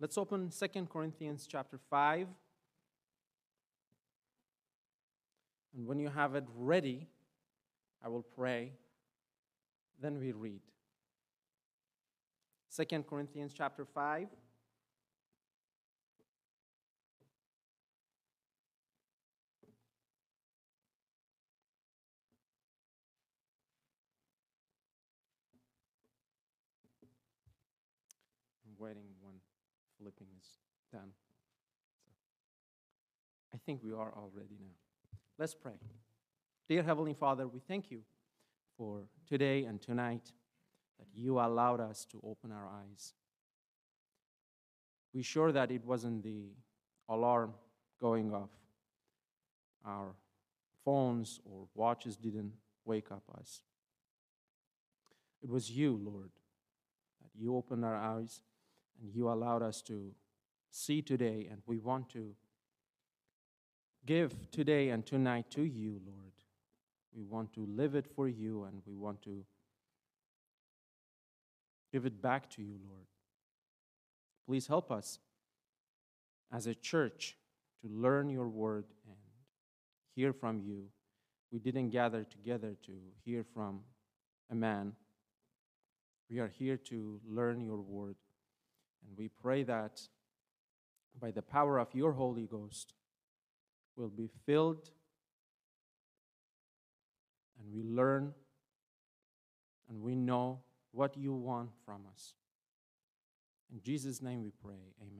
Let's open 2 Corinthians chapter 5. And when you have it ready, I will pray. Then we read. 2 Corinthians chapter 5. I'm waiting when flipping is done. I think we are all ready now. Let's pray. Dear Heavenly Father, we thank you for today and tonight that you allowed us to open our eyes. We're sure that it wasn't the alarm going off. Our phones or watches didn't wake up us. It was you, Lord, that you opened our eyes and you allowed us to see today, and we want to give today and tonight to you, Lord. We want to live it for you, and we want to give it back to you, Lord. Please help us as a church to learn your word and hear from you. We didn't gather together to hear from a man. We are here to learn your word, and we pray that by the power of your Holy Ghost, we'll be filled and we learn and we know what you want from us. In Jesus' name we pray, amen.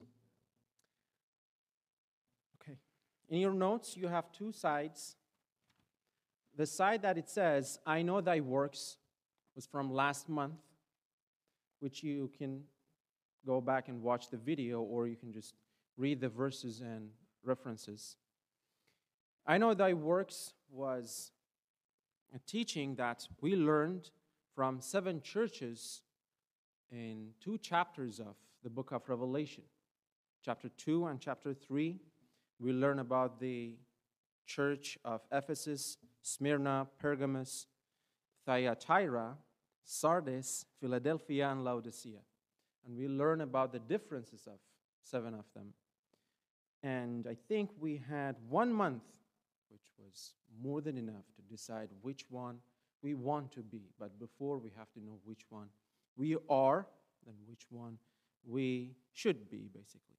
Okay, in your notes you have two sides. The side that it says, I know thy works, was from last month, which you can go back and watch the video, or you can just read the verses and references. I know thy works was a teaching that we learned from 7 churches in 2 chapters of the book of Revelation. Chapter 2 and chapter 3, we learn about the church of Ephesus, Smyrna, Pergamos, Thyatira, Sardis, Philadelphia, and Laodicea. And we learn about the differences of 7 of them. And I think we had 1 month, which was more than enough to decide which one we want to be. But before, we have to know which one we are and which one we should be, basically.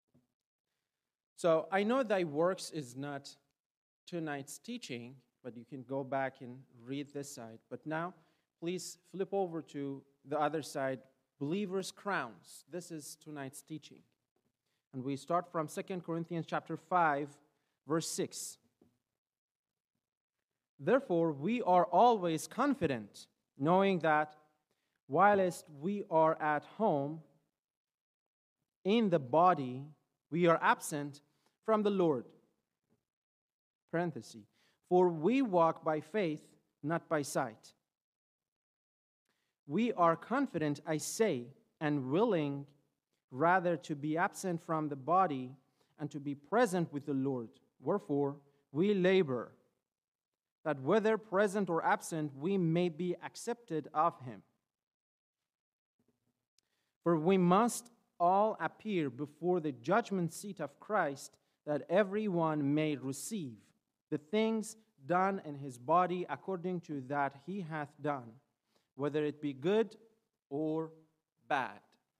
So I know thy works is not tonight's teaching, but you can go back and read this side. But now, please flip over to the other side, Believers' Crowns. This is tonight's teaching. And we start from 2 Corinthians chapter 5, verse 6. Therefore, we are always confident, knowing that whilst we are at home in the body, we are absent from the Lord. Parenthesis. For we walk by faith, not by sight. We are confident, I say, and willing rather to be absent from the body and to be present with the Lord. Wherefore, we labor, that whether present or absent, we may be accepted of him. For we must all appear before the judgment seat of Christ, that everyone may receive the things done in his body according to that he hath done, whether it be good or bad.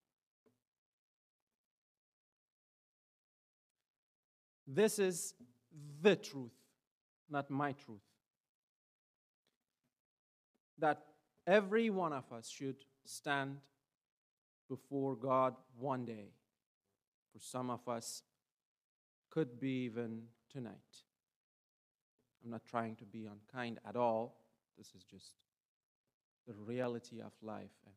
This is the truth, not my truth. That every one of us should stand before God one day. For some of us, could be even tonight. I'm not trying to be unkind at all. This is just the reality of life. And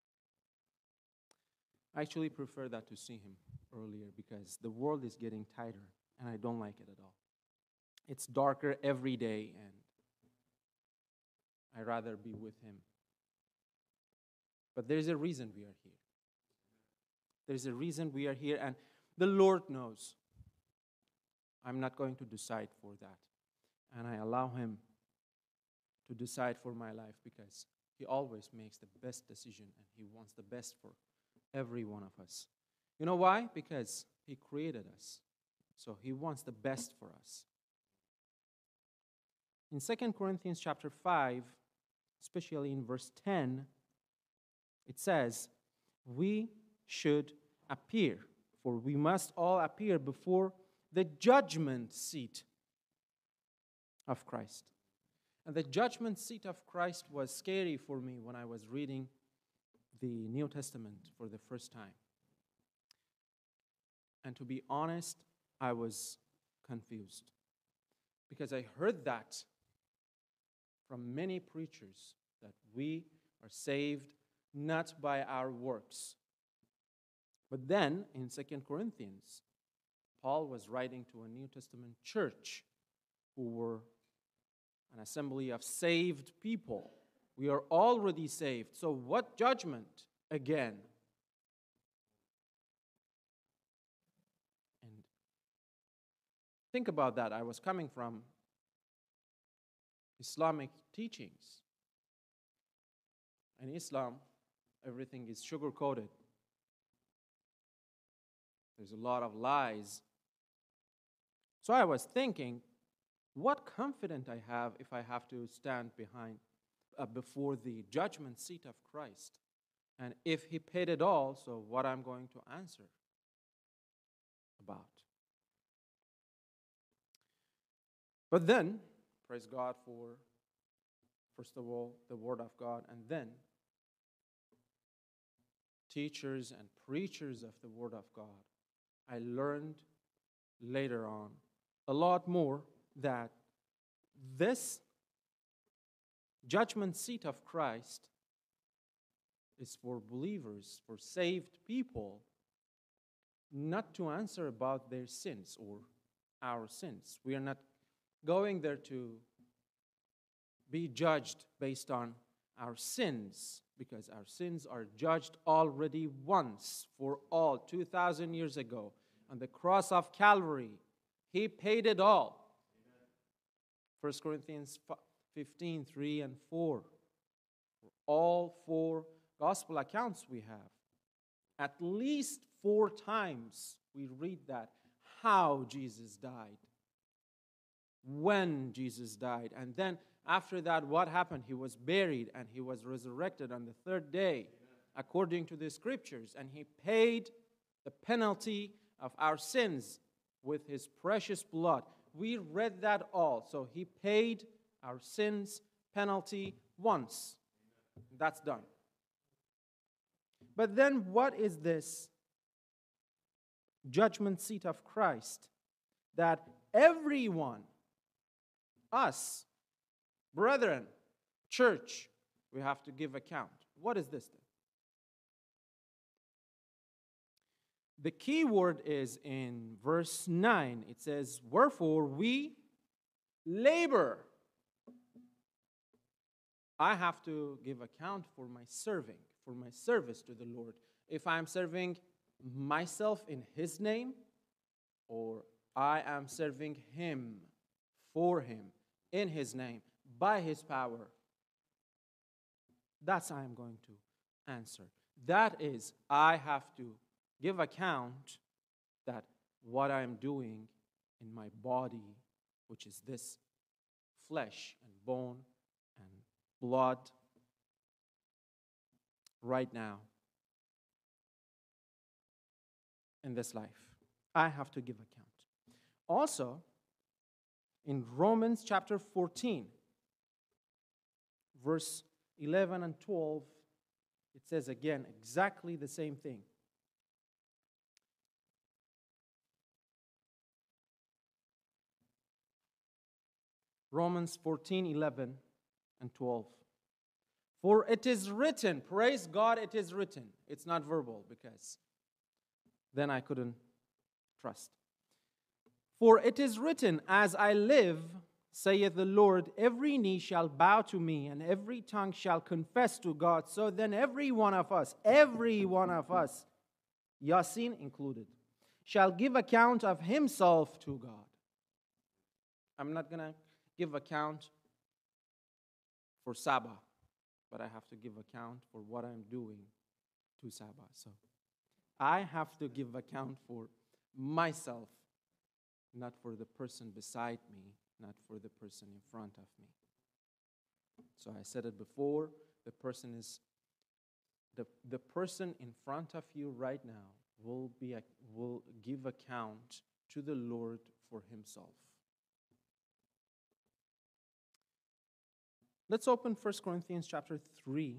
I actually prefer that to see him earlier, because the world is getting tighter, and I don't like it at all. It's darker every day, and I'd rather be with him. But there's a reason we are here. There's a reason we are here, and the Lord knows. I'm not going to decide for that. And I allow him to decide for my life, because he always makes the best decision, and he wants the best for every one of us. You know why? Because He created us. So He wants the best for us. In 2 Corinthians chapter 5, especially in verse 10, it says, we should appear, for we must all appear before the judgment seat of Christ. And the judgment seat of Christ was scary for me when I was reading the New Testament for the first time. And to be honest, I was confused because I heard that from many preachers that we are saved not by our works. But then in 2 Corinthians, Paul was writing to a New Testament church who were an assembly of saved people. We are already saved. So what judgment again? And think about that. I was coming from Islamic teachings. In Islam, everything is sugar-coated. There's a lot of lies. So I was thinking, what confidence I have if I have to stand before the judgment seat of Christ. And if He paid it all, so what I'm going to answer about. But then, praise God for, first of all, the Word of God, and then teachers and preachers of the Word of God. I learned later on a lot more that this judgment seat of Christ is for believers, for saved people, not to answer about their sins or our sins. We are not going there to be judged based on our sins, because our sins are judged already once for all, 2,000 years ago. On the cross of Calvary, He paid it all. 1 Corinthians 15, 3 and 4. All 4 gospel accounts we have. At least 4 times we read that, how Jesus died, when Jesus died, and then after that, what happened? He was buried and He was resurrected on the 3rd day, according to the Scriptures, and He paid the penalty of our sins with His precious blood. We read that all. So He paid our sins penalty once. That's done. But then what is this judgment seat of Christ? That everyone, us, brethren, church, we have to give account. What is this then? The key word is in verse 9. It says, wherefore we labor. I have to give account for my serving, for my service to the Lord. If I'm serving myself in His name, or I am serving Him, for Him, in His name, by His power, that's how I'm going to answer. That is, I have to give account that what I'm doing in my body, which is this flesh and bone and blood right now in this life, I have to give account. Also, in Romans chapter 14, verse 11 and 12, it says again exactly the same thing. Romans 14, 11 and 12. For it is written, praise God, it is written. It's not verbal because then I couldn't trust. For it is written, as I live, saith the Lord, every knee shall bow to me, and every tongue shall confess to God. So then every one of us, Yasin included, shall give account of himself to God. I'm not going to give account for Sabbath, but I have to give account for what I'm doing to Sabbath. So I have to give account for myself, not for the person beside me, not for the person in front of me. So I said it before, the person in front of you right now will give account to the Lord for himself. Let's open 1 Corinthians chapter 3.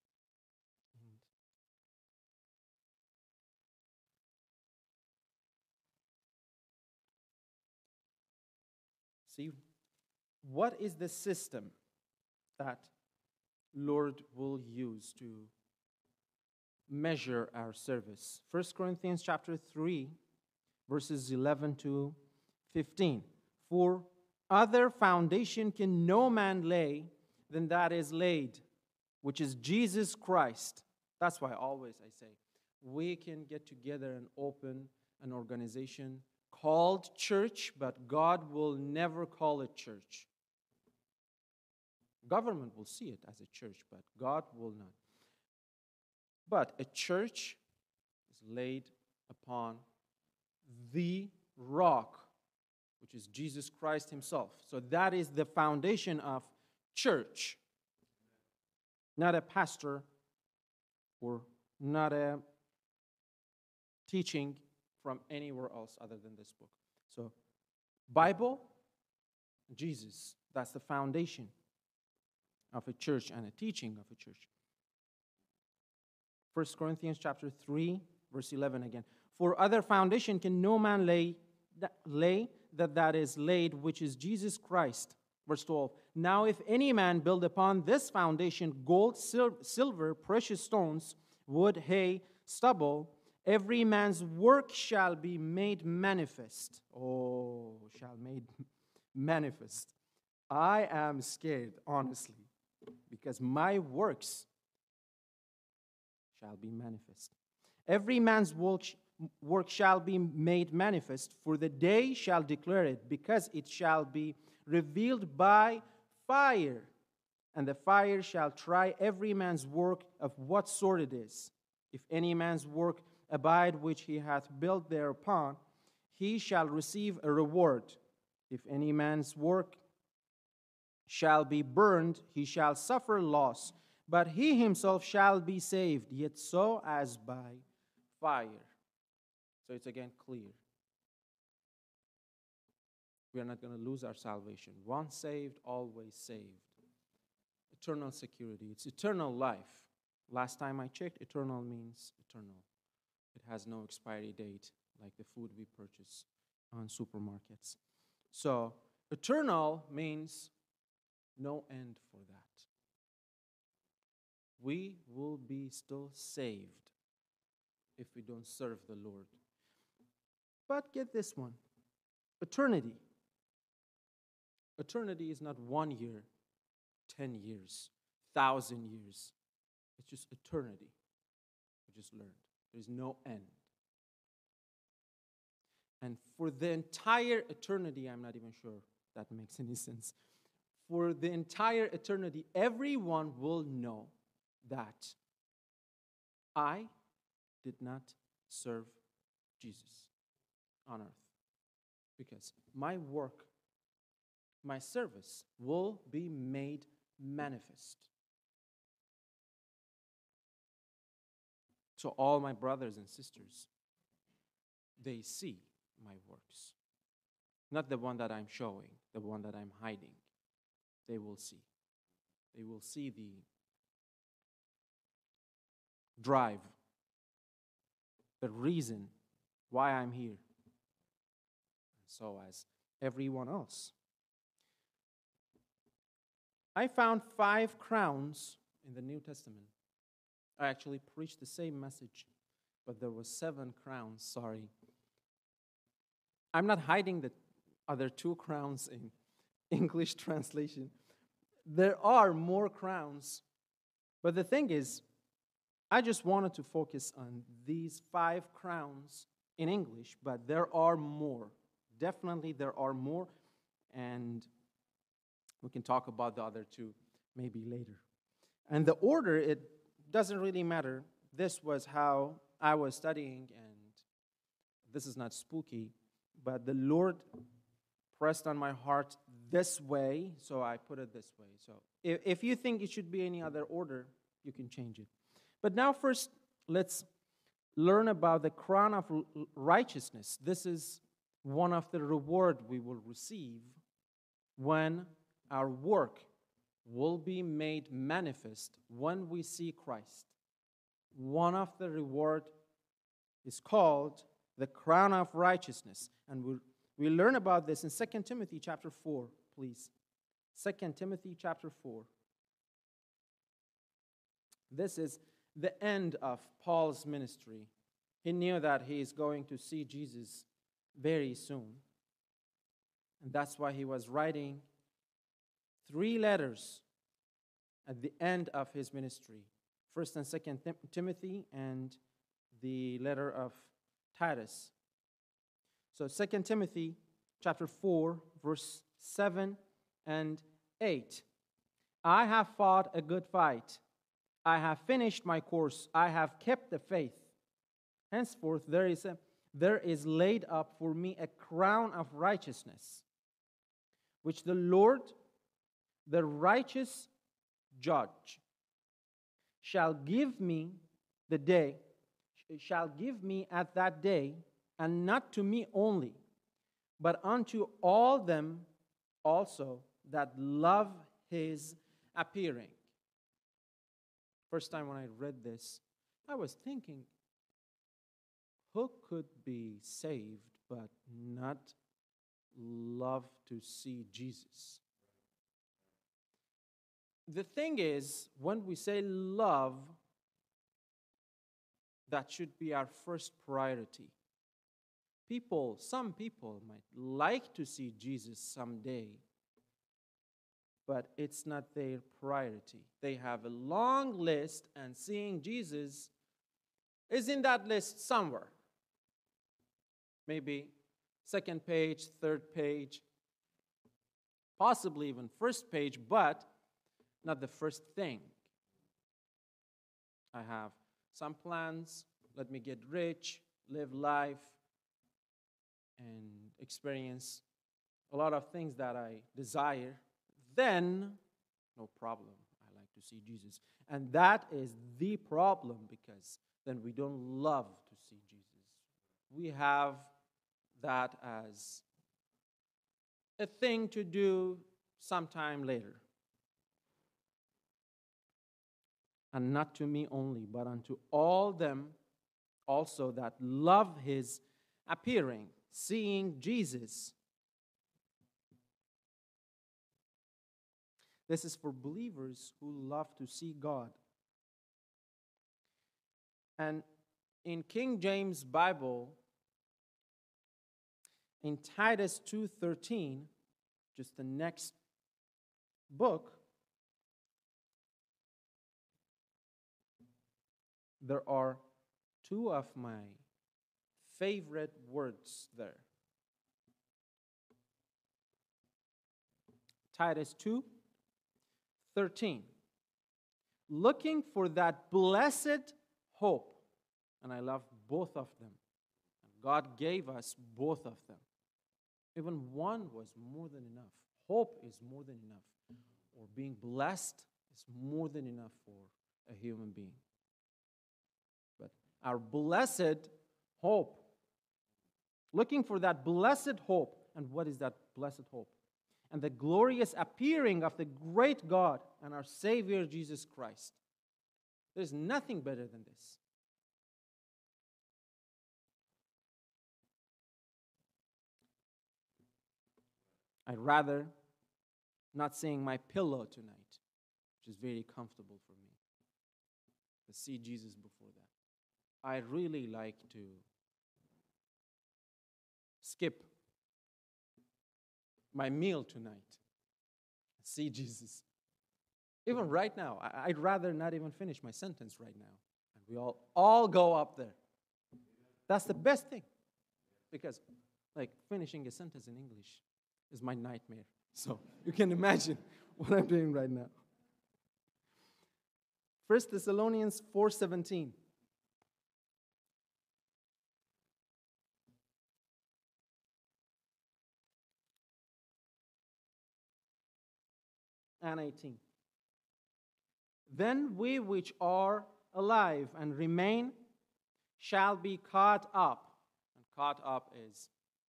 See, what is the system that Lord will use to measure our service? 1 Corinthians chapter 3, verses 11 to 15. For other foundation can no man lay than that is laid, which is Jesus Christ. That's why always I say, we can get together and open an organization called church, but God will never call it church. Government will see it as a church, but God will not. But a church is laid upon the rock, which is Jesus Christ himself. So that is the foundation of church. Not a pastor or not a teaching from anywhere else other than this book. So Bible, Jesus, that's the foundation of a church and a teaching of a church. 1 Corinthians chapter 3, verse 11 again. For other foundation can no man lay that is laid, which is Jesus Christ. Verse 12. Now if any man build upon this foundation gold, silver, precious stones, wood, hay, stubble, every man's work shall be made manifest. Oh, shall made manifest. I am scared, honestly, because my works shall be manifest. Every man's work shall be made manifest, for the day shall declare it, because it shall be revealed by fire. And the fire shall try every man's work of what sort it is. If any man's work abide which he hath built thereupon, he shall receive a reward. If any man's work shall be burned, he shall suffer loss, but he himself shall be saved, yet so as by fire. So it's again clear. We are not going to lose our salvation. Once saved, always saved. Eternal security. It's eternal life. Last time I checked, eternal means eternal. It has no expiry date like the food we purchase on supermarkets. So eternal means no end for that. We will be still saved if we don't serve the Lord. But get this one. Eternity. Eternity is not 1 year, 10 years, 1,000 years. It's just eternity. We just learned. There's no end. And for the entire eternity, I'm not even sure that makes any sense. For the entire eternity, everyone will know that I did not serve Jesus on earth. Because my work, my service will be made manifest. So all my brothers and sisters, they see my works. Not the one that I'm showing, the one that I'm hiding. They will see. They will see the drive, the reason why I'm here. And so as everyone else. I found 5 crowns in the New Testament. I actually preached the same message, but there were 7 crowns, sorry. I'm not hiding the other 2 crowns in English translation. There are more crowns, but the thing is, I just wanted to focus on these 5 crowns in English, but there are more. Definitely there are more, and we can talk about the other 2 maybe later. And the order, it doesn't really matter. This was how I was studying, and this is not spooky, but the Lord pressed on my heart this way, so I put it this way. So if you think it should be any other order, you can change it. But now first, let's learn about the crown of righteousness. This is one of the reward we will receive when our work will be made manifest when we see Christ. One of the reward is called the crown of righteousness. And we learn about this in 2 Timothy chapter 4, please. 2 Timothy chapter 4. This is the end of Paul's ministry. He knew that he is going to see Jesus very soon. And that's why he was writing 3 letters at the end of his ministry. 1st and 2nd Timothy and the letter of Titus. So 2 Timothy chapter 4, verse 7 and 8. I have fought a good fight. I have finished my course. I have kept the faith. Henceforth there is laid up for me a crown of righteousness, which the Lord, the righteous judge, shall give me at that day, and not to me only, but unto all them also that love his appearing. First time when I read this, I was thinking, who could be saved but not love to see Jesus? The thing is, when we say love, that should be our first priority. Some people might like to see Jesus someday, but it's not their priority. They have a long list, and seeing Jesus is in that list somewhere. Maybe second page, third page, possibly even first page, but not the first thing. I have some plans. Let me get rich, live life, and experience a lot of things that I desire. Then, no problem, I like to see Jesus. And that is the problem, because then we don't love to see Jesus. We have that as a thing to do sometime later. And not to me only, but unto all them also that love his appearing, seeing Jesus. This is for believers who love to see God. And in King James Bible, in Titus 2:13, just the next book, there are 2 of my favorite words there. Titus 2:13. Looking for that blessed hope. And I love both of them. God gave us both of them. Even one was more than enough. Hope is more than enough. Or being blessed is more than enough for a human being. But our blessed hope. Looking for that blessed hope. And what is that blessed hope? And the glorious appearing of the great God and our Savior Jesus Christ. There's nothing better than this. I'd rather not seeing my pillow tonight, which is very comfortable for me, but see Jesus before that. I really like to skip my meal tonight, see Jesus. Even right now, I'd rather not even finish my sentence right now. And we all go up there. That's the best thing. Because, like, finishing a sentence in English is my nightmare. So you can imagine what I'm doing right now. 1 Thessalonians 4:17. and 18. Then we which are alive and remain shall be caught up. And caught up is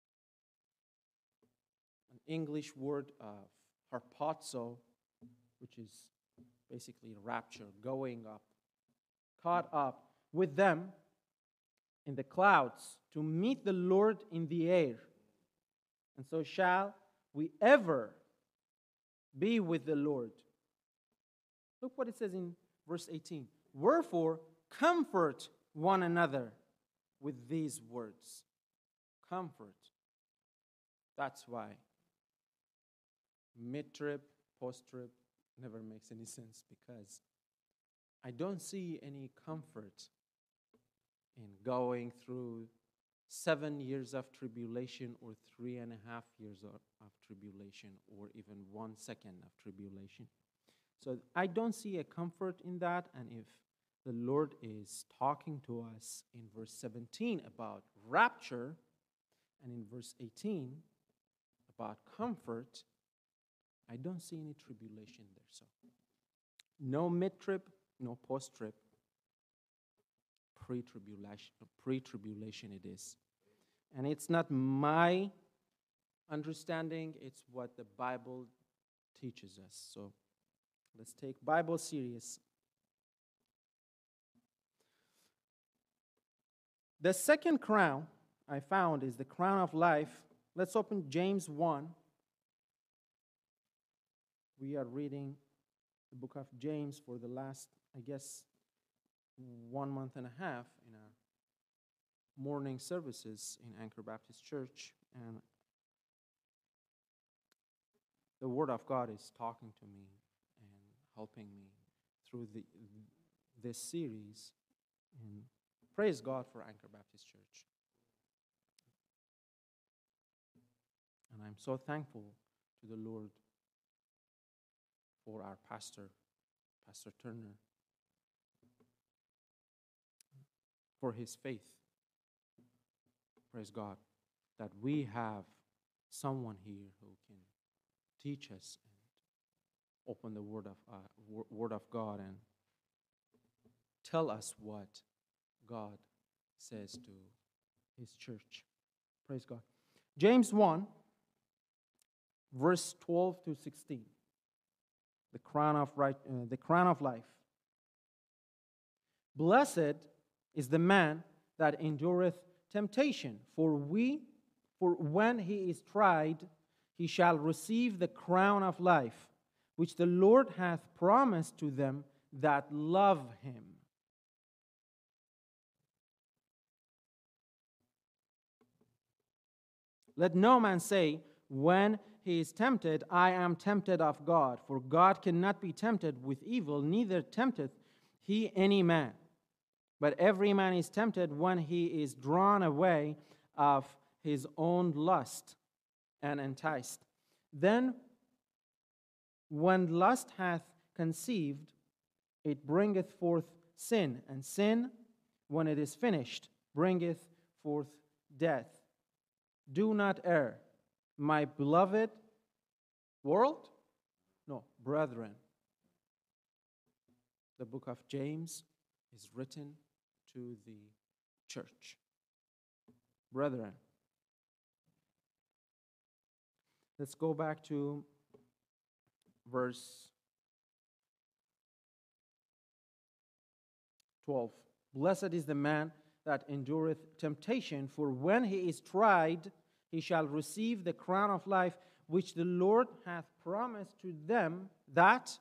an English word of harpazo, which is basically rapture, going up. Caught up with them in the clouds to meet the Lord in the air. And so shall we ever be with the Lord. Look what it says in verse 18. Wherefore, comfort one another with these words. Comfort. That's why mid-trib, post-trib never makes any sense, because I don't see any comfort in going through 7 years of tribulation or 3.5 years of tribulation or even 1 second of tribulation. So I don't see a comfort in that. And if the Lord is talking to us in verse 17 about rapture and in verse 18 about comfort, I don't see any tribulation there. So no mid-trib, no post-trib. Pre-tribulation it is. And it's not my understanding, it's what the Bible teaches us. So let's take Bible serious. The second crown I found is the crown of life. Let's open James 1. We are reading the book of James for the last, 1.5 months in our morning services in Anchor Baptist Church. And the Word of God is talking to me and helping me through this series. And praise God for Anchor Baptist Church. And I'm so thankful to the Lord for our pastor, Pastor Turner, for his faith. Praise God that we have someone here who can teach us and open the Word of God and tell us what God says to His church. Praise God. James 1, verse 12 to 16. The crown of life. Blessed is the man that endureth temptation, for when he is tried, he shall receive the crown of life, which the Lord hath promised to them that love him. Let no man say, when he is tempted, I am tempted of God. For God cannot be tempted with evil, neither tempteth he any man. But every man is tempted when he is drawn away of his own lust and enticed. Then, when lust hath conceived, it bringeth forth sin, and sin, when it is finished, bringeth forth death. Do not err, my beloved world? No, brethren. The book of James is written to the church. Brethren. Let's go back to verse 12. Blessed is the man that endureth temptation, for when he is tried, he shall receive the crown of life, which the Lord hath promised to them that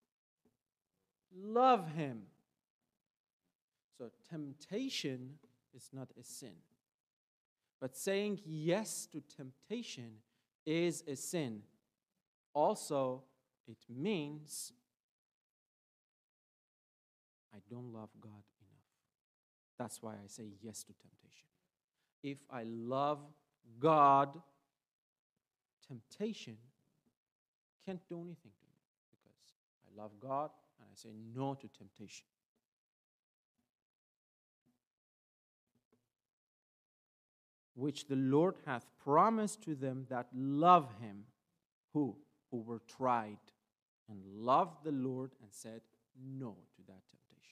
love him. So temptation is not a sin. But saying yes to temptation is a sin. Also, it means I don't love God enough. That's why I say yes to temptation. If I love God, temptation can't do anything to me because I love God and I say no to temptation. Which the Lord hath promised to them that love him, who were tried and loved the Lord and said no to that temptation.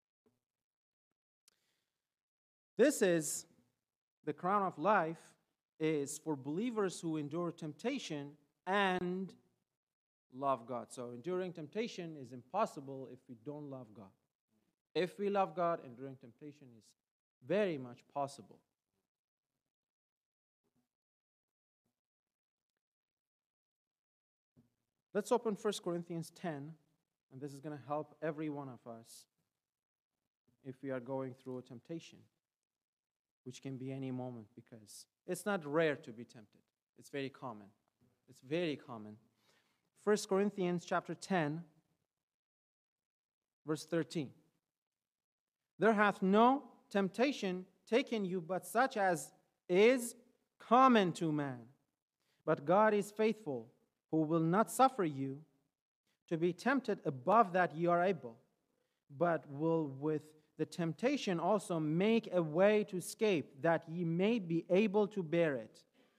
This is the crown of life, is for believers who endure temptation and love God. So enduring temptation is impossible if we don't love God. If we love God, enduring temptation is very much possible. Let's open 1 Corinthians 10, and this is going to help every one of us if we are going through a temptation, which can be any moment, because it's not rare to be tempted. It's very common. It's very common. 1 Corinthians chapter 10, verse 13. There hath no temptation taken you but such as is common to man. But God is faithful, who will not suffer you to be tempted above that ye are able, but will with the temptation also make a way to escape, that ye may be able to bear it.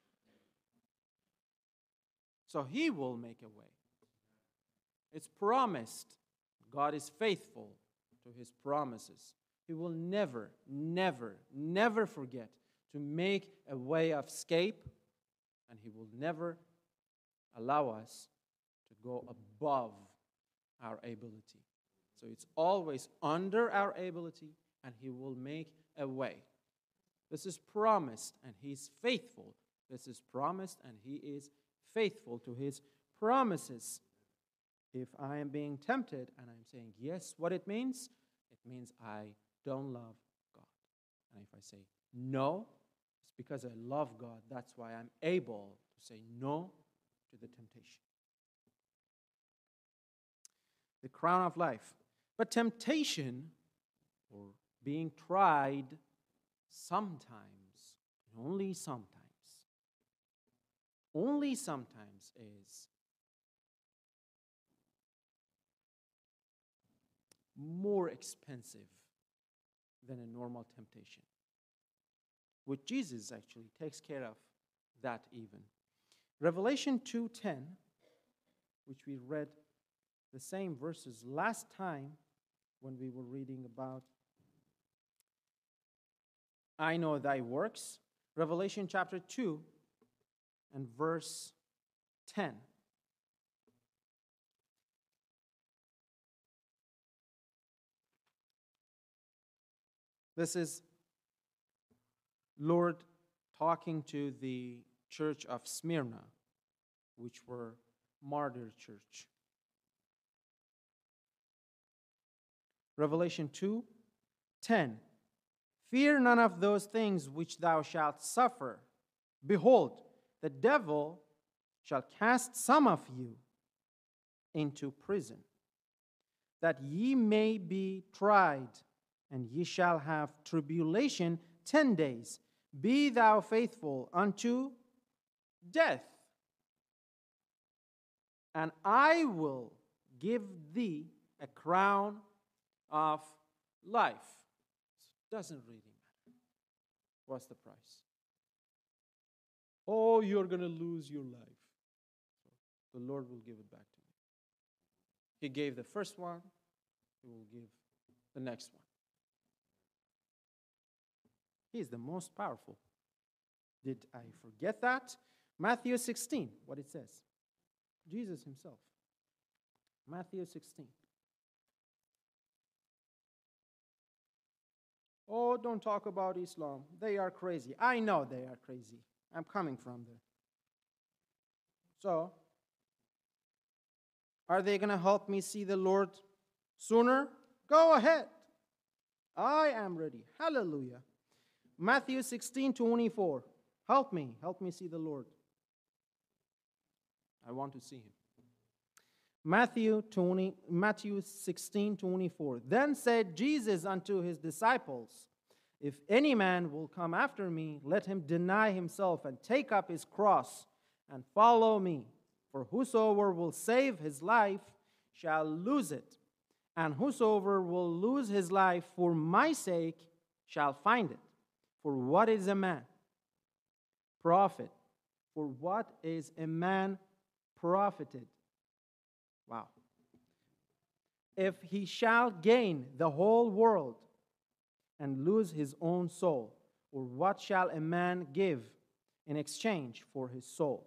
So he will make a way. It's promised. God is faithful to his promises. He will never, never, never forget to make a way of escape, and he will never allow us to go above our ability. So it's always under our ability, and he will make a way. This is promised, and he's faithful. This is promised, and he is faithful to his promises. If I am being tempted and I'm saying yes, what it means I don't love God. And if I say no, it's because I love God. That's why I'm able to say no to the temptation. The crown of life. But temptation, or being tried, sometimes, only sometimes is more expensive than a normal temptation. With Jesus, actually, takes care of that even. Revelation 2:10, which we read the same verses last time when we were reading about I know thy works. Revelation chapter 2 and verse 10. This is Lord talking to the church of Smyrna, which were martyr church. Revelation 2:10. Fear none of those things which thou shalt suffer. Behold, the devil shall cast some of you into prison, that ye may be tried, and ye shall have tribulation 10 days. Be thou faithful unto death, and I will give thee a crown of life. It doesn't really matter. What's the price? Oh, you're going to lose your life. So the Lord will give it back to you. He gave the first one, he will give the next one. He is the most powerful. Did I forget that? Matthew 16, what it says. Jesus himself. Matthew 16. Oh, don't talk about Islam. They are crazy. I know they are crazy. I'm coming from there. So, are they going to help me see the Lord sooner? Go ahead. I am ready. Hallelujah. Matthew 16:24. Help me see the Lord. I want to see him. Matthew 16:24. Then said Jesus unto his disciples, if any man will come after me, let him deny himself and take up his cross and follow me. For whosoever will save his life shall lose it, and whosoever will lose his life for my sake shall find it. For what is a man? Profit. For what is a man profited? Wow. if he shall gain the whole world and lose his own soul? Or what shall a man give in exchange for his soul?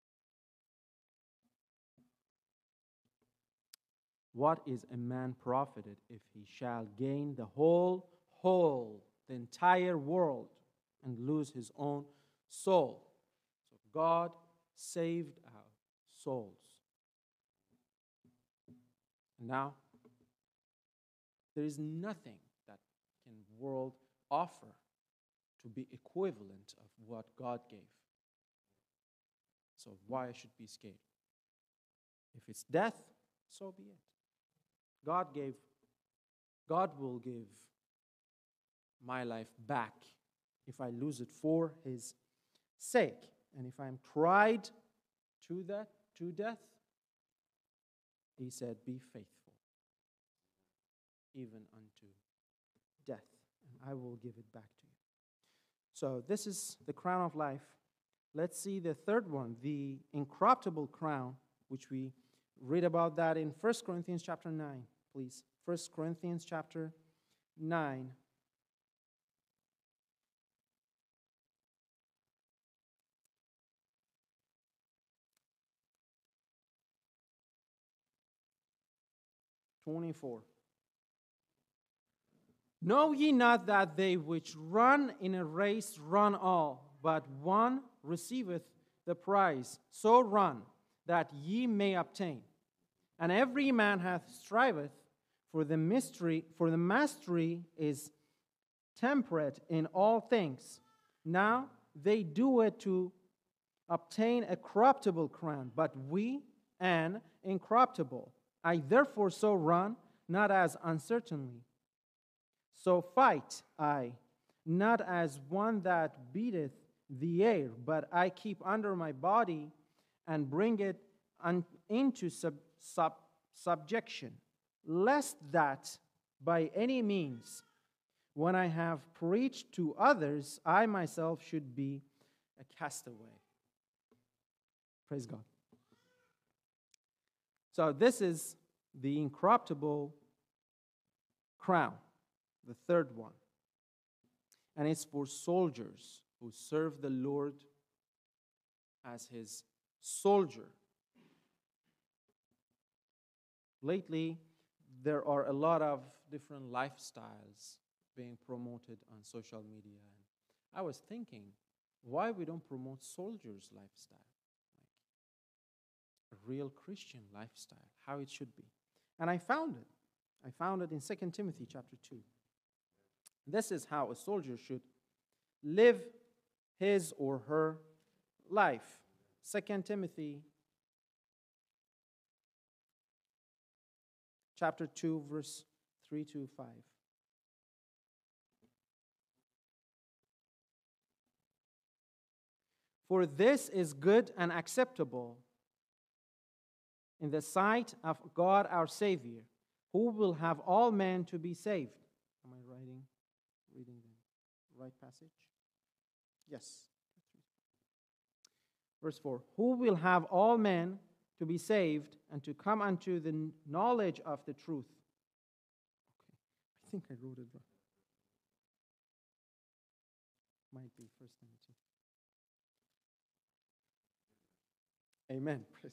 What is a man profited if he shall gain the the entire world, and lose his own soul? So God saved our souls. Now, there is nothing that can the world offer to be equivalent of what God gave. So why I should be scared? If it's death, so be it. God will give my life back if I lose it for his sake. And if I'm tried to death, he said, be faithful, even unto death, and I will give it back to you. So this is the crown of life. Let's see the third one, the incorruptible crown, which we read about that in 1 Corinthians chapter 9, please. 1 Corinthians chapter 9. Know ye not that they which run in a race run all, but one receiveth the prize? So run, that ye may obtain. And every man hath striveth for the mastery is temperate in all things. Now they do it to obtain a corruptible crown, but we an incorruptible. I therefore so run, not as uncertainly. So fight I, not as one that beateth the air, but I keep under my body and bring it into subjection, lest that by any means, when I have preached to others, I myself should be a castaway. Praise God. So this is the incorruptible crown, the third one. And it's for soldiers who serve the Lord as his soldier. Lately, there are a lot of different lifestyles being promoted on social media. And I was thinking, why we don't promote soldiers' lifestyle? Like a real Christian lifestyle, how it should be. And I found it. I found it in 2 Timothy chapter 2. This is how a soldier should live his or her life. 2 Timothy chapter 2, verse 3 to 5. For this is good and acceptable in the sight of God our Savior, who will have all men to be saved. Am I reading the right passage? Yes. Verse 4. Who will have all men to be saved and to come unto the knowledge of the truth. Okay, I think I wrote it wrong. Might be 1 Timothy. Amen. Praise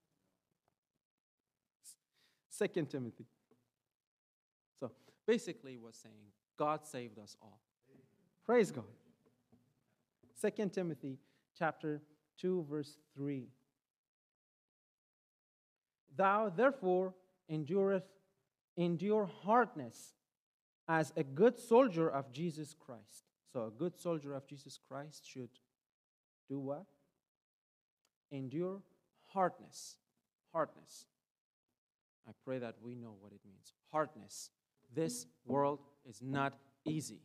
God. 2 Timothy. So basically it was saying God saved us all. Praise God. 2 Timothy chapter 2 verse 3. Thou therefore endure hardness as a good soldier of Jesus Christ. So a good soldier of Jesus Christ should do what? Endure hardness. Hardness. I pray that we know what it means. Hardness. This world is not easy.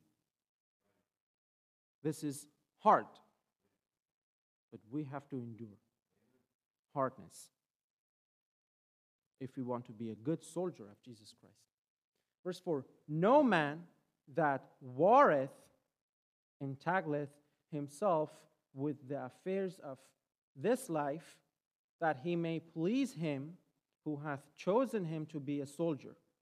This is hard. But we have to endure hardness if we want to be a good soldier of Jesus Christ. Verse 4, no man that warreth entangleth himself with the affairs of this life, that he may please him who hath chosen him to be a soldier.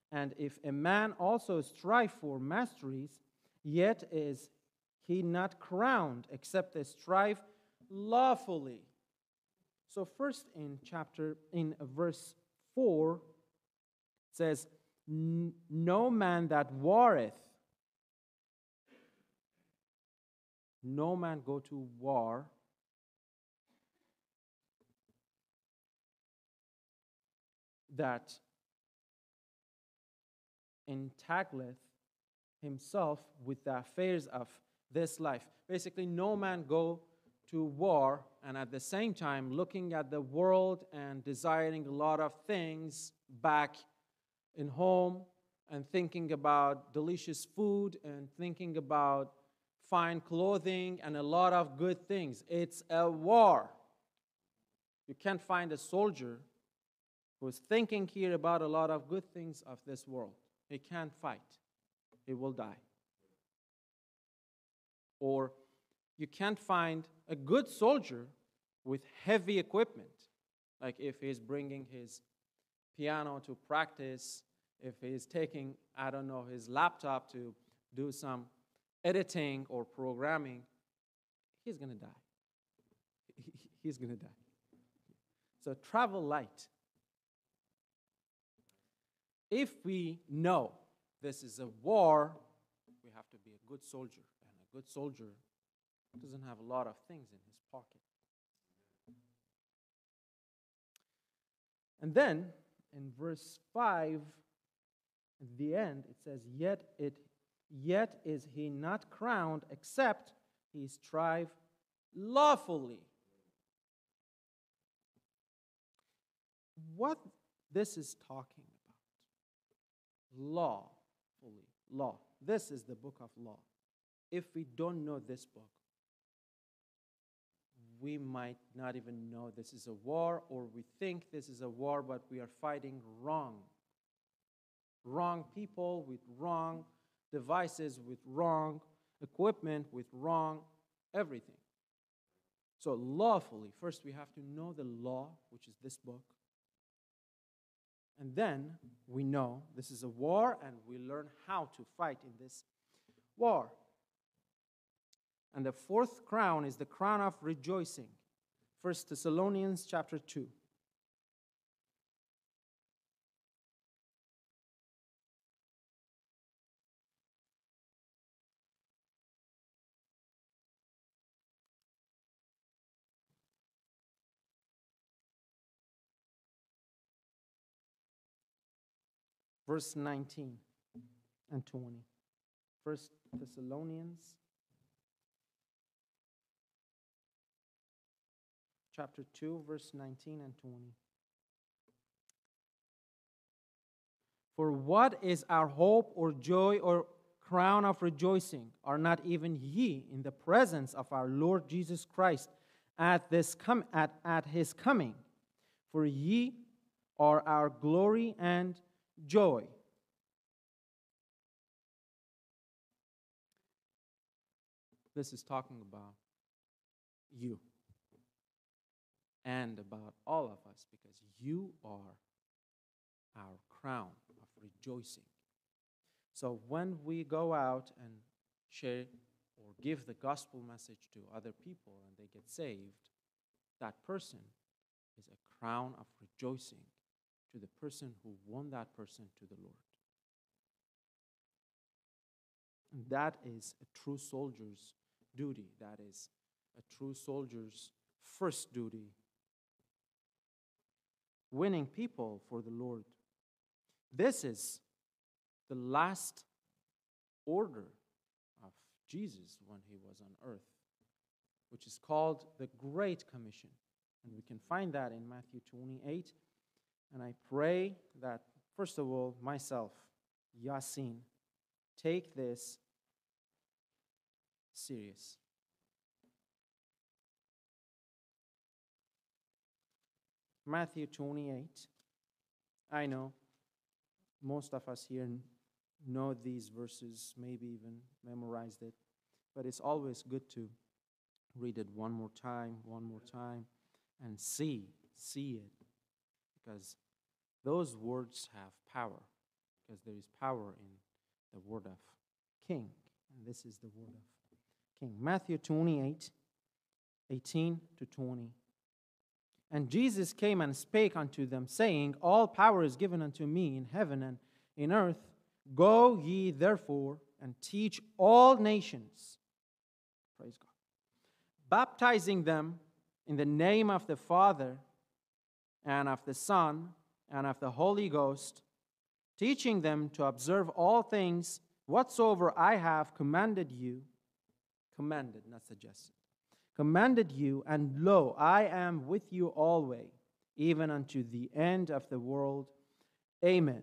And if a man also strive for masteries, yet is he not crowned, except they strive lawfully. So first in verse 4, it says, no man that warreth, no man go to war, that entangleth himself with the affairs of this life. Basically, no man go to war and at the same time looking at the world and desiring a lot of things back in home and thinking about delicious food and thinking about fine clothing and a lot of good things. It's a war. You can't find a soldier who's thinking here about a lot of good things of this world. He can't fight. He will die. Or you can't find a good soldier with heavy equipment, like if he's bringing his piano to practice, if he's taking, I don't know, his laptop to do some editing or programming, he's going to die. He's going to die. So travel light. If we know this is a war, we have to be a good soldier. And a good soldier doesn't have a lot of things in his pocket. And then, in verse 5, at the end, it says, Yet is he not crowned, except he strive lawfully. What this is talking about? Lawfully. Law. This is the book of law. If we don't know this book, we might not even know this is a war, or we think this is a war, but we are fighting wrong. Wrong people with wrong devices, with wrong equipment, with wrong everything. So lawfully, first we have to know the law, which is this book. And then we know this is a war, and we learn how to fight in this war. And the fourth crown is the crown of rejoicing. 1 Thessalonians chapter 2. Verse 19 and 20. 1 Thessalonians chapter 2, verse 19 and 20. For what is our hope or joy or crown of rejoicing? Are not even ye in the presence of our Lord Jesus Christ at his coming? For ye are our glory and joy. This is talking about you and about all of us, because you are our crown of rejoicing. So when we go out and share or give the gospel message to other people and they get saved, that person is a crown of rejoicing to the person who won that person to the Lord. And that is a true soldier's duty. That is a true soldier's first duty. Winning people for the Lord. This is the last order of Jesus when he was on earth, which is called the Great Commission. And we can find that in Matthew 28. And I pray that, first of all, myself, Yasin, take this serious. Matthew 28. I know most of us here know these verses, maybe even memorized it, but it's always good to read it one more time, and see it, because those words have power. because there is power in the word of king. And this is the word of king. Matthew 28, 18 to 20. And Jesus came and spake unto them, saying, All power is given unto me in heaven and in earth. Go ye therefore and teach all nations, praise God, baptizing them in the name of the Father and of the Son and of the Holy Ghost, teaching them to observe all things whatsoever I have commanded you, commanded, not suggested, commanded you, and lo, I am with you always, even unto the end of the world. Amen.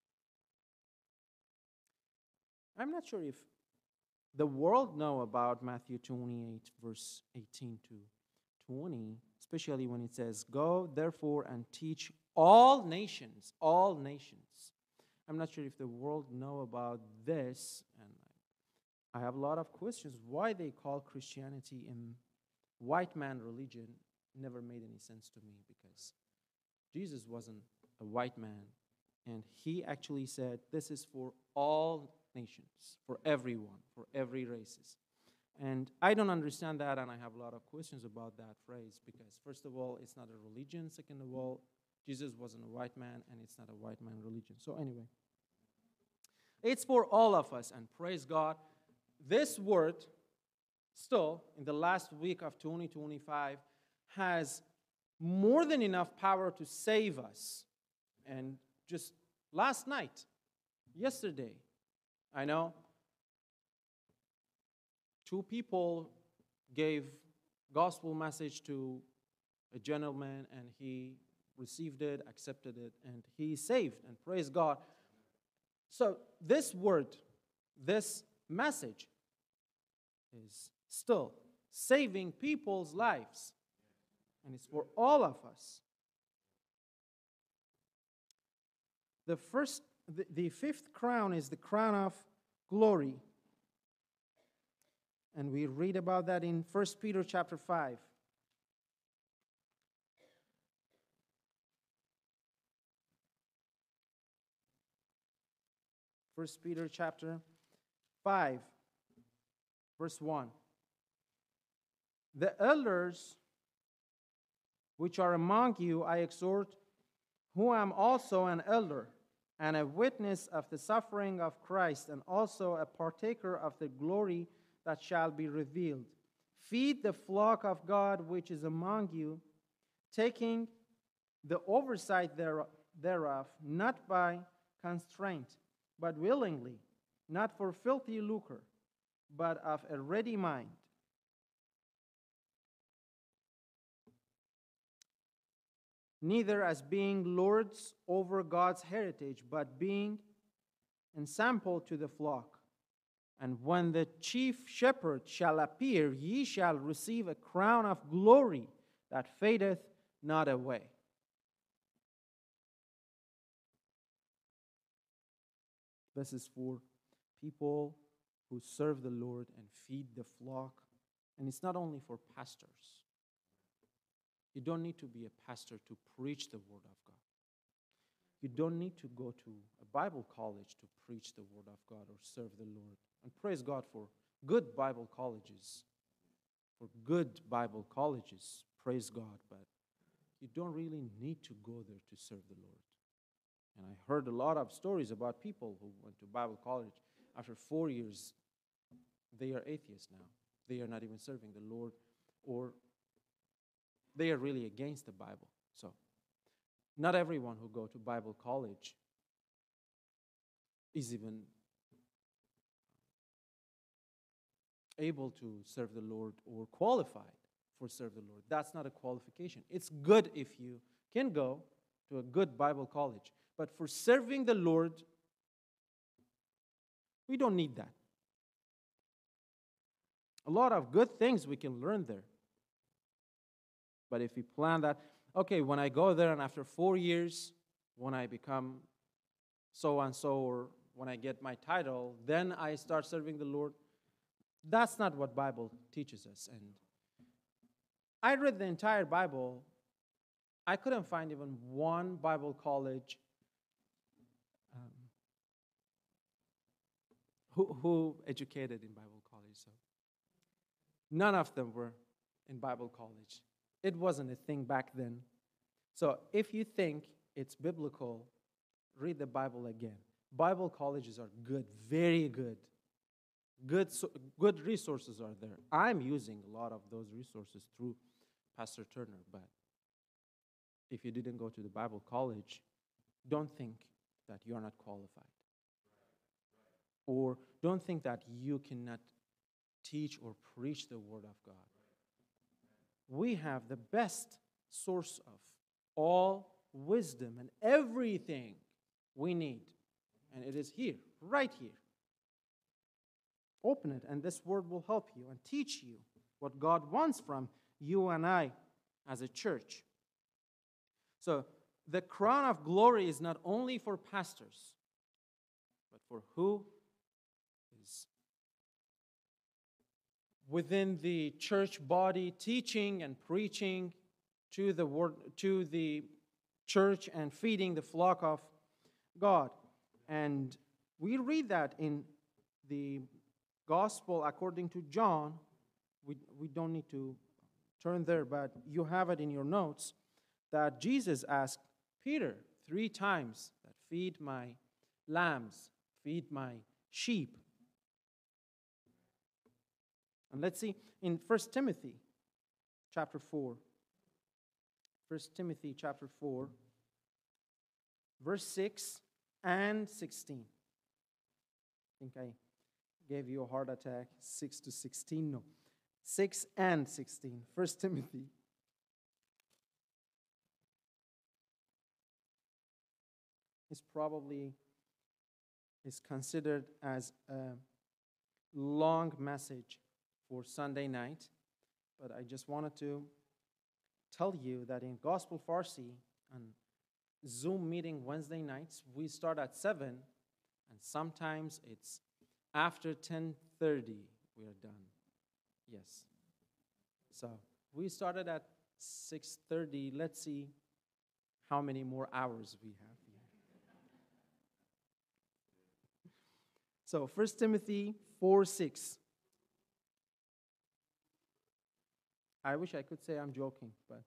I'm not sure if the world know about Matthew 28, verse 18 to 20, especially when it says, Go therefore and teach all nations, all nations. I'm not sure if the world know about this, and I have a lot of questions. Why they call Christianity in white man religion never made any sense to me, because Jesus wasn't a white man, and he actually said this is for all nations, for everyone, for every races. And I don't understand that, and I have a lot of questions about that phrase, because first of all, it's not a religion. Second of all, Jesus wasn't a white man, and it's not a white man religion. So anyway, it's for all of us, and praise God. This word, still, in the last week of 2025, has more than enough power to save us. And just last night, yesterday, I know, 2 people gave gospel message to a gentleman, and he received it, accepted it, and he saved, and praise God. So this word, this message is still saving people's lives, and it's for all of us. The fifth crown is the crown of glory. And we read about that in 1 Peter chapter 5. First Peter chapter 5, verse 1. The elders which are among you I exhort, who am also an elder, and a witness of the suffering of Christ, and also a partaker of the glory that shall be revealed. Feed the flock of God which is among you, taking the oversight thereof, not by constraint, but willingly, not for filthy lucre, but of a ready mind. Neither as being lords over God's heritage, but being ensample to the flock. And when the chief shepherd shall appear, ye shall receive a crown of glory that fadeth not away. This is for people who serve the Lord and feed the flock. And it's not only for pastors. You don't need to be a pastor to preach the Word of God. You don't need to go to a Bible college to preach the Word of God or serve the Lord. And praise God for good Bible colleges. For good Bible colleges, praise God. But you don't really need to go there to serve the Lord. And I heard a lot of stories about people who went to Bible college. After 4 years, they are atheists now. They are not even serving the Lord, or they are really against the Bible. So, not everyone who go to Bible college is even able to serve the Lord or qualified for serve the Lord. That's not a qualification. It's good if you can go to a good Bible college. But for serving the Lord, we don't need that. A lot of good things we can learn there. But if we plan that, okay, when I go there and after 4 years, when I become so-and-so, or when I get my title, then I start serving the Lord, that's not what Bible teaches us. And I read the entire Bible. I couldn't find even one Bible college Who educated in Bible college? So none of them were in Bible college. It wasn't a thing back then. So if you think it's biblical, read the Bible again. Bible colleges are good, very good. Good resources are there. I'm using a lot of those resources through Pastor Turner, but if you didn't go to the Bible college, don't think that you are not qualified. Or don't think that you cannot teach or preach the Word of God. We have the best source of all wisdom and everything we need. And it is here, right here. Open it, and this Word will help you and teach you what God wants from you and I as a church. So, the crown of glory is not only for pastors, but for who is within the church body, teaching and preaching to the word, to the church, and feeding the flock of God. And we read that in the Gospel according to John. We don't need to turn there, but you have it in your notes, that Jesus asked Peter 3 times that feed my lambs, feed my sheep. And let's see in 1 Timothy chapter 4. 1 Timothy chapter 4, verse 6 and 16. I think I gave you a heart attack. 6 to 16, no. 6 and 16. 1 Timothy. Is considered as a long message for Sunday night, but I just wanted to tell you that in Gospel Farsi and Zoom meeting Wednesday nights, we start at 7, and sometimes it's after 10:30 we are done. Yes. So we started at 6:30. Let's see how many more hours we have here. So 1 Timothy 4:6. I wish I could say I'm joking, but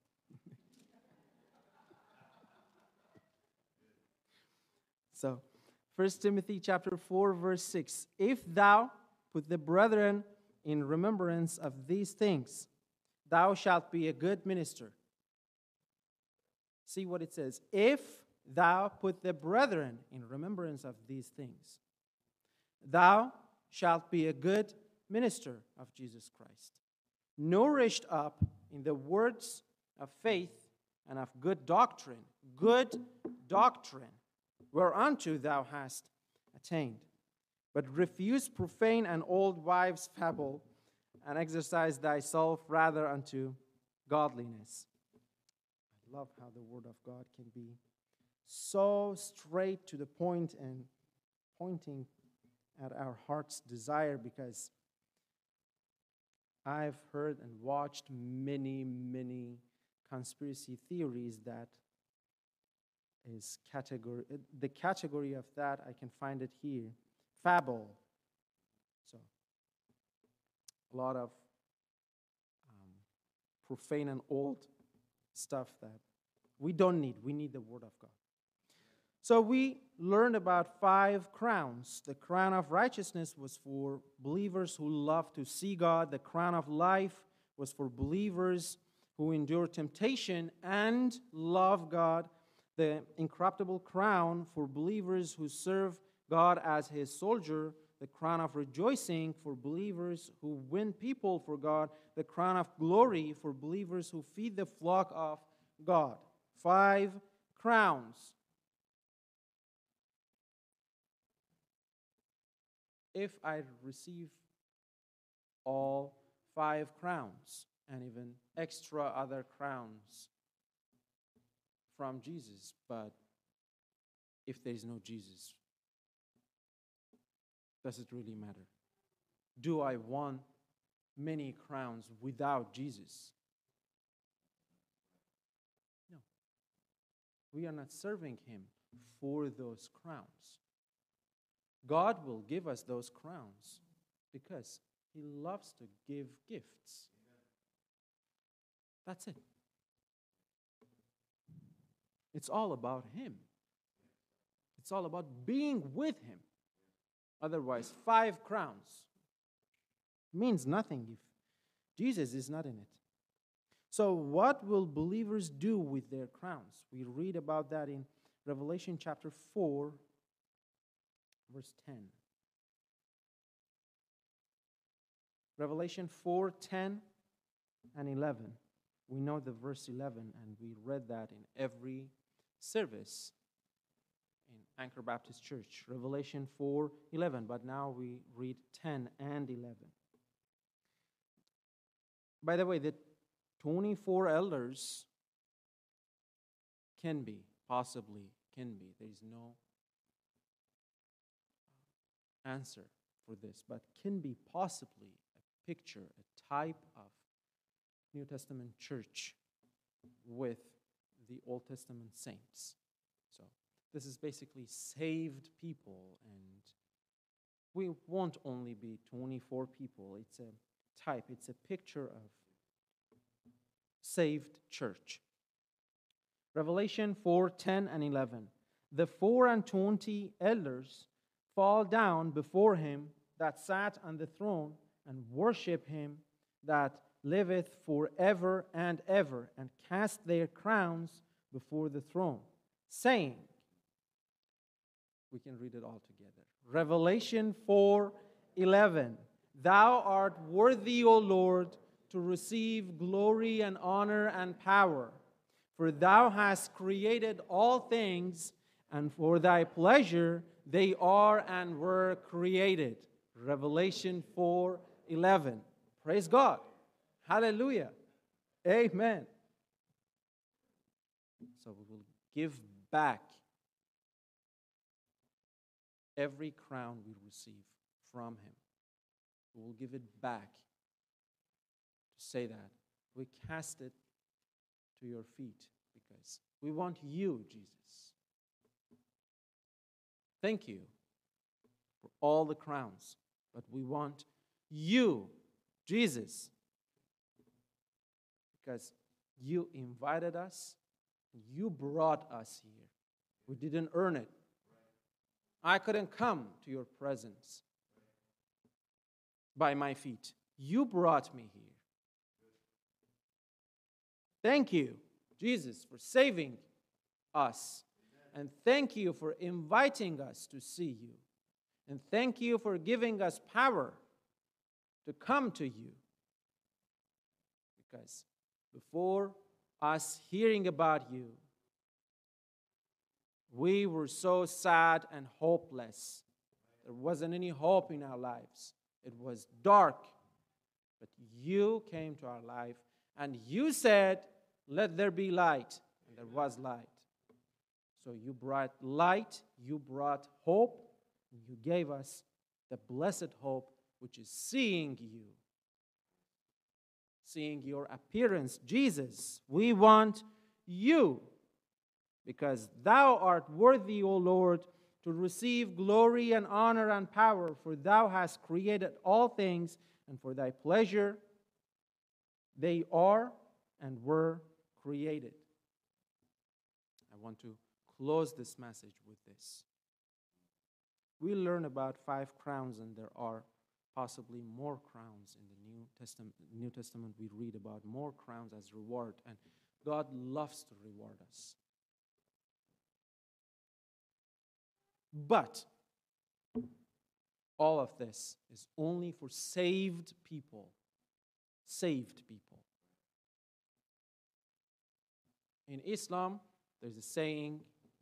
so 1 Timothy chapter 4, verse 6. If thou put the brethren in remembrance of these things, thou shalt be a good minister. See what it says. If thou put the brethren in remembrance of these things, thou shalt be a good minister of Jesus Christ, nourished up in the words of faith and of good doctrine, whereunto thou hast attained. But refuse profane and old wives' fable, and exercise thyself rather unto godliness. I love how the Word of God can be so straight to the point and pointing at our heart's desire, because I've heard and watched many conspiracy theories that is the category of that, I can find it here, fable. So a lot of profane and old stuff that we don't need. We need the Word of God. So we learned about 5 crowns. The crown of righteousness was for believers who love to see God. The crown of life was for believers who endure temptation and love God. The incorruptible crown for believers who serve God as His soldier. The crown of rejoicing for believers who win people for God. The crown of glory for believers who feed the flock of God. 5 crowns. If I receive all 5 crowns and even extra other crowns from Jesus, but if there is no Jesus, does it really matter? Do I want many crowns without Jesus? No. We are not serving Him for those crowns. God will give us those crowns because He loves to give gifts. That's it. It's all about Him. It's all about being with Him. Otherwise, 5 crowns means nothing if Jesus is not in it. So what will believers do with their crowns? We read about that in Revelation chapter 4, verse 10. Revelation 4, 10 and 11. We know the verse 11, and we read that in every service in Anchor Baptist Church. Revelation 4, 11, but now we read 10 and 11. By the way, the 24 elders possibly can be. There is no answer for this, but can be possibly a picture, a type of New Testament church with the Old Testament saints. So this is basically saved people, and we won't only be 24 people. It's a type, it's a picture of saved church. Revelation 4, 10 and 11. The 24 elders fall down before him that sat on the throne and worship him that liveth forever and ever, and cast their crowns before the throne, saying, we can read it all together. Revelation 4:11. Thou art worthy, O Lord, to receive glory and honor and power, for thou hast created all things, and for thy pleasure they are and were created. Revelation 4:11. Praise God. Hallelujah. Amen. So we will give back every crown we receive from Him. We will give it back. To say that, we cast it to your feet because we want you, Jesus. Thank you for all the crowns, but we want you, Jesus, because you invited us, you brought us here. We didn't earn it. I couldn't come to your presence by my feet. You brought me here. Thank you, Jesus, for saving us. And thank you for inviting us to see you. And thank you for giving us power to come to you. Because before us hearing about you, we were so sad and hopeless. There wasn't any hope in our lives. It was dark. But you came to our life and you said, let there be light. And there was light. So you brought light, you brought hope, and you gave us the blessed hope, which is seeing you. Seeing your appearance. Jesus, we want you, because thou art worthy, O Lord, to receive glory and honor and power, for thou hast created all things, and for thy pleasure they are and were created. I want to close this message with this. We learn about 5 crowns, and there are possibly more crowns in the New Testament. We read about more crowns as reward, and God loves to reward us. But all of this is only for saved people. Saved people. In Islam, there's a saying,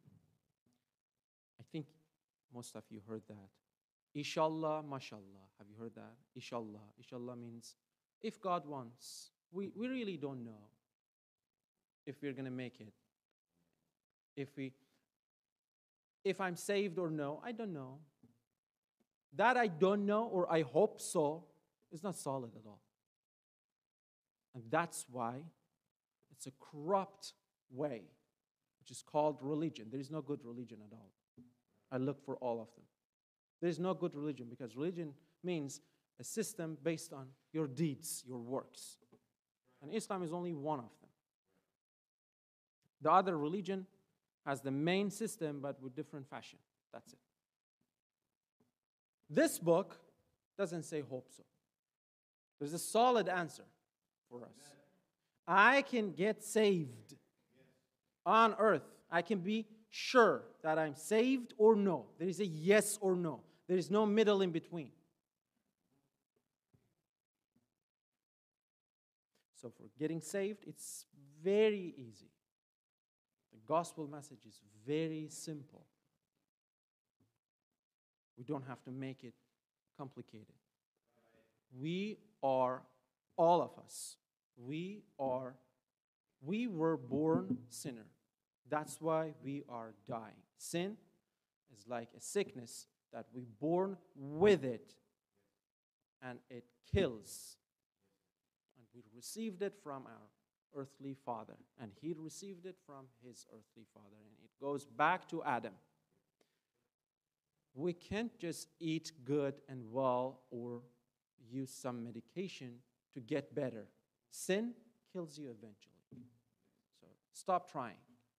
I think most of you heard that. Inshallah, mashallah. Have you heard that? Inshallah. Inshallah means if God wants. We really don't know if we're going to make it. If I'm saved or no, I don't know. That I don't know or I hope so is not solid at all. And that's why it's a corrupt way, which is called religion. There is no good religion at all. I look for all of them. There is no good religion, because religion means a system based on your deeds, your works. And Islam is only one of them. The other religion has the main system, but with different fashion. That's it. This book doesn't say hope so. There's a solid answer for us. I can get saved on earth. I can be sure that I'm saved or no. There is a yes or no. There is no middle in between. So for getting saved, it's very easy. The gospel message is very simple. We don't have to make it complicated. We are, all of us, we were born sinner. That's why we are dying. Sin is like a sickness that we're born with it, and it kills. And we received it from our earthly father, and he received it from his earthly father, and it goes back to Adam. We can't just eat good and well or use some medication to get better. Sin kills you eventually. So stop trying.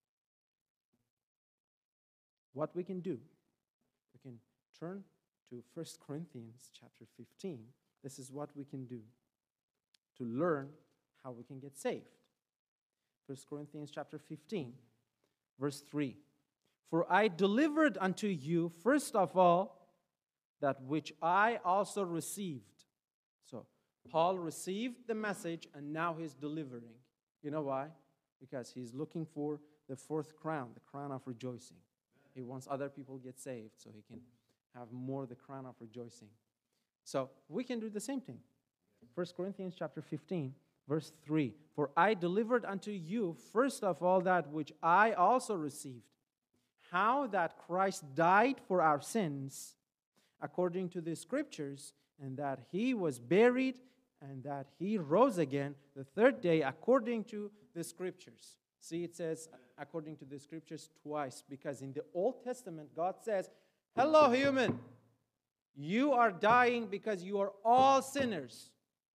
What we can do, we can turn to 1 Corinthians chapter 15. This is what we can do to learn how we can get saved. 1 Corinthians chapter 15, verse 3. For I delivered unto you, first of all, that which I also received. So, Paul received the message, and now he's delivering. You know why? Because he's looking for the fourth crown, the crown of rejoicing. He wants other people to get saved so he can have more the crown of rejoicing. So, we can do the same thing. 1 Corinthians chapter 15, verse 3. For I delivered unto you, first of all, that which I also received. How that Christ died for our sins according to the Scriptures, and that he was buried, and that he rose again the third day according to the Scriptures. See, it says according to the Scriptures twice, because in the Old Testament, God says, hello, human, you are dying because you are all sinners,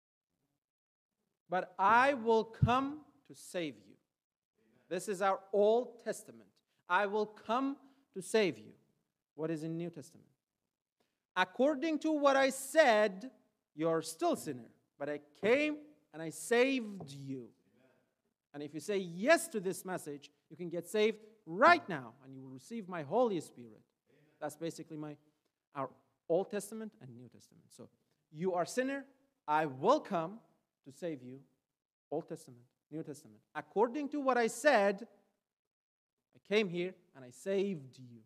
but I will come to save you. This is our Old Testament. I will come to save you. What is in New Testament? According to what I said, you're still a sinner, but I came and I saved you. And if you say yes to this message, you can get saved right now, and you will receive my Holy Spirit. That's basically our Old Testament and New Testament. So you are a sinner, I will come to save you. Old Testament, New Testament. According to what I said, I came here and I saved you.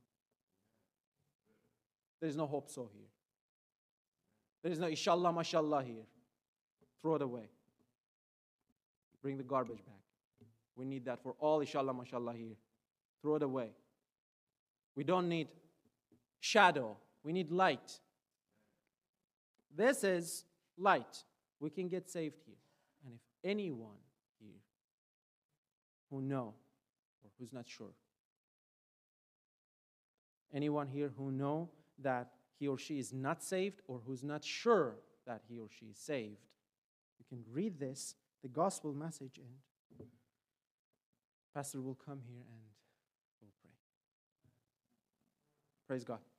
There is no hope so here. There is no inshallah, mashallah here. Throw it away. Bring the garbage back. We need that for all inshallah, mashallah here. Throw it away. We don't need shadow. We need light. This is light. We can get saved here. And if anyone here who know or who's not sure, anyone here who know that he or she is not saved, or who's not sure that he or she is saved, you can read this, the gospel message, and Pastor will come here and we'll pray. Praise God.